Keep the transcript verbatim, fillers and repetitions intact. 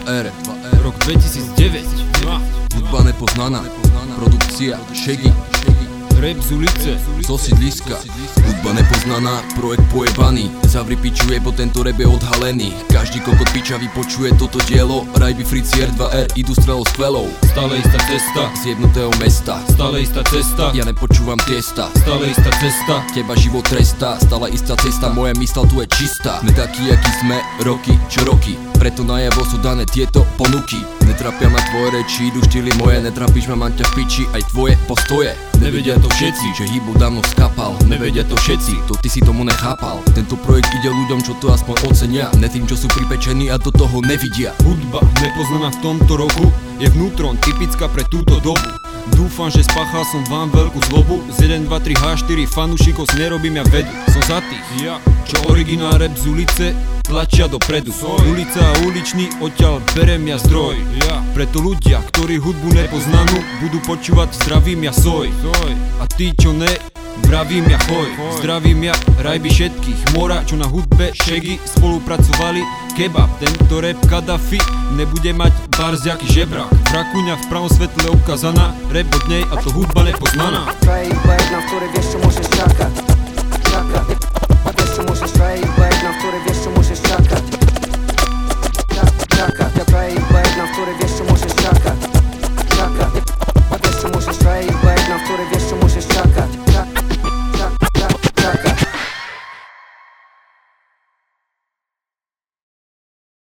R, rok dvetisícdeväť. hudba nepoznaná, produkcia Shaggy, Rap z ulice, zo sídliska. Hudba nepoznaná, projekt pojebaný. Zavri piču, bo tento rap je odhalený. Každý kokot piča vypočuje toto dielo. Rajby, Frici, R dva R, idú strelou s kvelou. stále istá cesta, Zjebnutého mesta, stále istá cesta, ja nepočúvam tiesta. stále istá cesta, Teba život trestá, stále istá cesta, moja mysl tu je čistá. My takí, akí sme, roky, čo roky, preto najavo sú dané tieto ponuky. Netrapia ma tvoje reči, idú štýly moje, netrapíš ma, mám ťa v piči, aj tvoje postoje. nevedia to všetci, Že hýbu dávno skapal, nevedia to všetci. to ty si tomu nechápal. Tento projekt ide ľuďom, čo to aspoň ocenia, ne tým, čo sú pripečení a do toho nevidia. Hudba nepoznaná v tomto roku je vnútron typická pre túto dobu. Dúfam, že spáchal som vám veľkú zlobu. Z jeden, dva, tri, há štyri fanúšikov si nerobím ja vedu. Som za tých, ja, čo originál rap z ulice tlačia dopredu. Ulica a uličný, odtiaľ berem ja zdroj, ja. Preto ľudia, ktorí hudbu nepoznanú, budú počúvať zdravím ja soj. A tí, čo ne, vravím ja choj. Zdravím ja rajby všetkých mora, čo na hudbe Shaggy spolupracovali. Kebab, tento rap Kadafi nebude mať barzjaký žebrák. Vrakuňa v pravom svetle ukázaná, rap od nej a to hudba nepoznaná. To je iba jedna, v ktorej vieš čo môžeš čakať.